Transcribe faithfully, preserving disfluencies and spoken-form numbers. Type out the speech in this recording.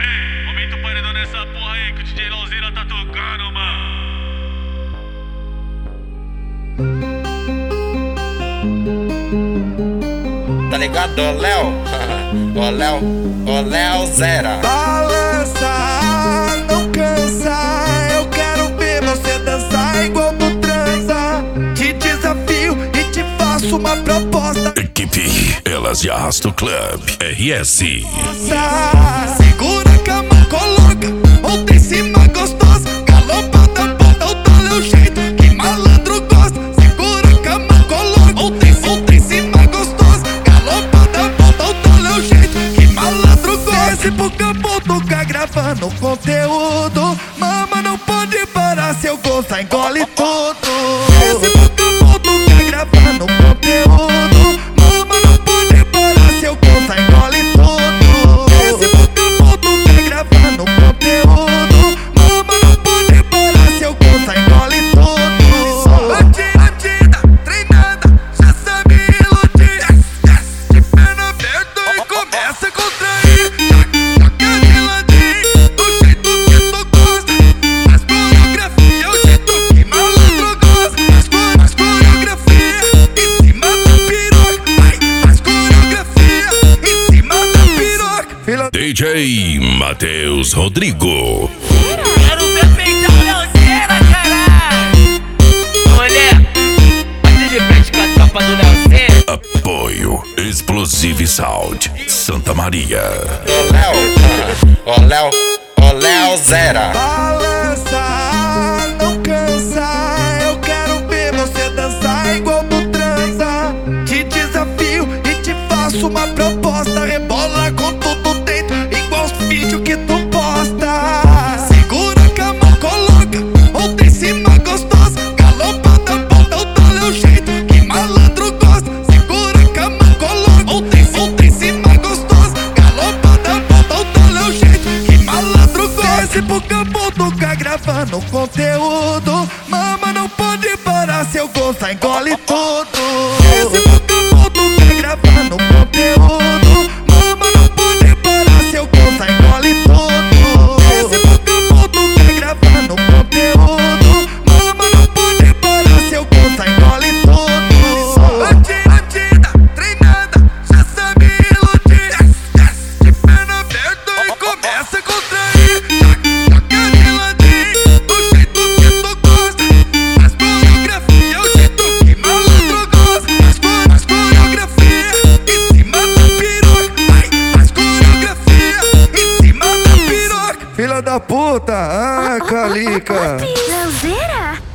Aê, aumenta o paredão nessa porra aí que o D J Lauzeira tá tocando, mano. Tá ligado, ô Léo? Ô Léo, ô Léo Zera. Balança, não cansa. Eu quero ver você dançar igual tu transa. Te desafio e te faço uma proposta. Equipe Elas de Arrasto Club R S. Segura que a mão coloca, outra em cima gostosa. Galopada, bota o dole, o jeito que malandro gosta. Segura que a mão coloca, outra em, outra em cima gostosa. Galopada, bota o dole, o jeito que malandro gosta. Desce pro campo, toca gravando conteúdo. Mama, não pode parar, se eu gostar engole tudo. Desce pro campo, toca gravando conteúdo. Mama, não pode parar, se eu gostar engole tudo. Desce pro campo, toca gravando conteúdo. Mama, não pode parar, se eu gostar engole tudo. Bandida, treinada, já sabe iludir. De perna aberta e começa a contrair. Joga de ladinho, do jeito que tu gosta. Faz coreografia, o jeito que malandro gosta. Faz, faz coreografia em cima da piroca. Vai, faz coreografia em cima da piroca. Fila D J Matheus Rodrigo. Quero ver peitão Leozeira, caralho. Mulher, bate de frente com a tropa do Leozeira. Apoio Explosive Sound Santa Maria. Ô Léo, ô Léo, ô Léo Zera. balança, não cansa. Eu quero ver você dançar igual tu transa. Te desafio e te faço uma proposta. Rebola com tudo dentro, igual os vídeos que tu posta. Segura que a mão coloca, outra em cima gostosa. Galopada, bota o dole, o jeito que malandro gosta. Segura que a mão coloca, outra em, outra em cima gostosa. Galopada, bota o dole, o jeito que malandro gosta. Desce pro campo, toca gravando conteúdo. Mama, não pode parar, se eu gostar engole tudo. Desce pro campo, toca gravando conteúdo. Mama, não pode parar, se eu gostar engole tudo. Desce pro campo, toca gravando conteúdo. Mama, não pode parar, se eu gostar engole tudo. Bandida, treinada, já sabe iludir. De perna aberta e começa a contrair. Joga de ladinho, do jeito que tu gosta. Faz coreografia, o jeito que malandro gosta. Faz, faz coreografia em cima da piroca. Vai, faz coreografia em cima da piroca. Filha da puta, ah, calica. Leozeira?